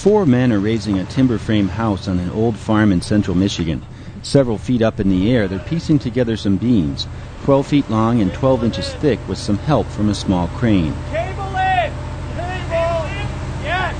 4 men are raising a timber frame house on an old farm in central Michigan. Several feet up in the air, they're piecing together some beams, 12 feet long and 12 inches thick, with some help from a small crane. Cable in! Cable! Yes!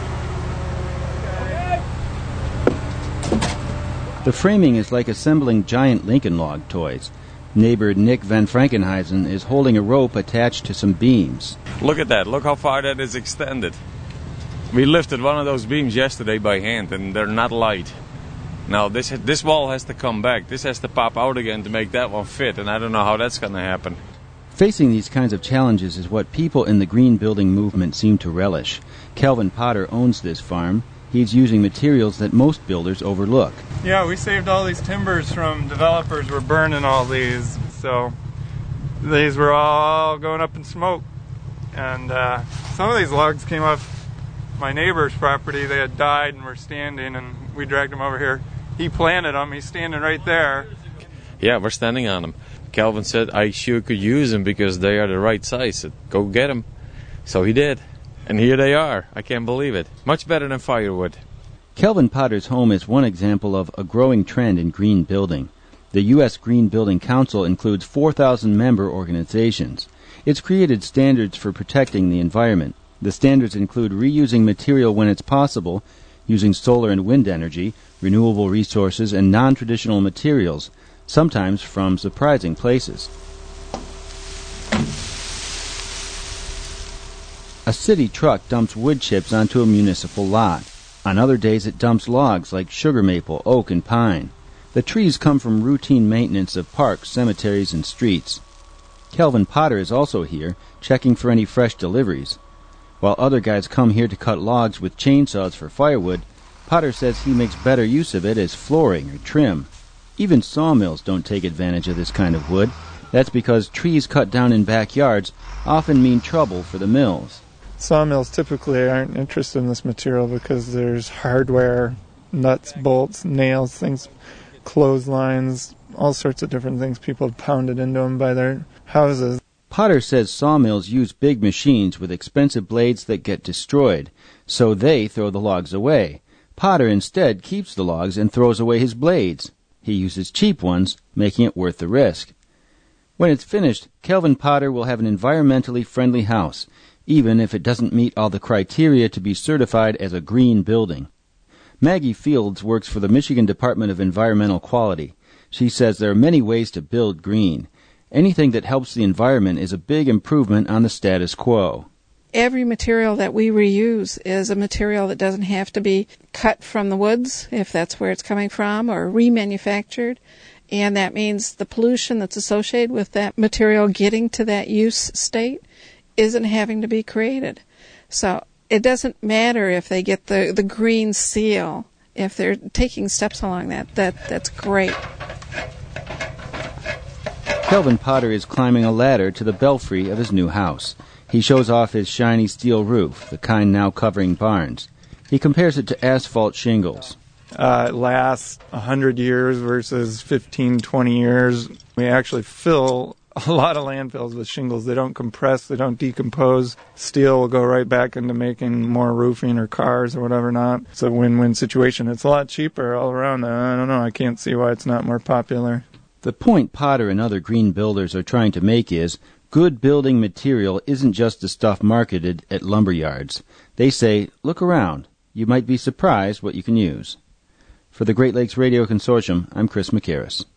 Okay. The framing is like assembling giant Lincoln log toys. Neighbor Nick Van Frankenhuizen is holding a rope attached to some beams. Look at that. Look how far that is extended. We lifted one of those beams yesterday by hand, and they're not light. Now, this wall has to come back. This has to pop out again to make that one fit, and I don't know how that's going to happen. Facing these kinds of challenges is what people in the green building movement seem to relish. Kelvin Potter owns this farm. He's using materials that most builders overlook. Yeah, we saved all these timbers from developers were burning all these, so these were all going up in smoke. And some of these logs came off my neighbor's property. They had died and were standing, and we dragged them over here. He planted them. He's standing right there. Yeah, we're standing on them. Kelvin said I sure could use them because they are the right size. So go get them. So he did. And here they are. I can't believe it. Much better than firewood. Kelvin Potter's home is one example of a growing trend in green building. The U.S. Green Building Council includes 4,000 member organizations. It's created standards for protecting the environment. The standards include reusing material when it's possible, using solar and wind energy, renewable resources, and non-traditional materials, sometimes from surprising places. A city truck dumps wood chips onto a municipal lot. On other days it dumps logs like sugar maple, oak, and pine. The trees come from routine maintenance of parks, cemeteries, and streets. Kelvin Potter is also here, checking for any fresh deliveries. While other guys come here to cut logs with chainsaws for firewood, Potter says he makes better use of it as flooring or trim. Even sawmills don't take advantage of this kind of wood. That's because trees cut down in backyards often mean trouble for the mills. Sawmills typically aren't interested in this material because there's hardware, nuts, bolts, nails, things, clotheslines, all sorts of different things people have pounded into them by their houses. Potter says sawmills use big machines with expensive blades that get destroyed, so they throw the logs away. Potter instead keeps the logs and throws away his blades. He uses cheap ones, making it worth the risk. When it's finished, Kelvin Potter will have an environmentally friendly house, even if it doesn't meet all the criteria to be certified as a green building. Maggie Fields works for the Michigan Department of Environmental Quality. She says there are many ways to build green. Anything that helps the environment is a big improvement on the status quo. Every material that we reuse is a material that doesn't have to be cut from the woods, if that's where it's coming from, or remanufactured. And that means the pollution that's associated with that material getting to that use state isn't having to be created. So it doesn't matter if they get the green seal. If they're taking steps along that's great. Kelvin Potter is climbing a ladder to the belfry of his new house. He shows off his shiny steel roof, the kind now covering barns. He compares it to asphalt shingles. It lasts 100 years versus 15, 20 years. We actually fill a lot of landfills with shingles. They don't compress, they don't decompose. Steel will go right back into making more roofing or cars or whatever not. It's a win-win situation. It's a lot cheaper all around. I don't know. I can't see why it's not more popular. The point Potter and other green builders are trying to make is good building material isn't just the stuff marketed at lumber yards. They say, look around. You might be surprised what you can use. For the Great Lakes Radio Consortium, I'm Chris McCarris.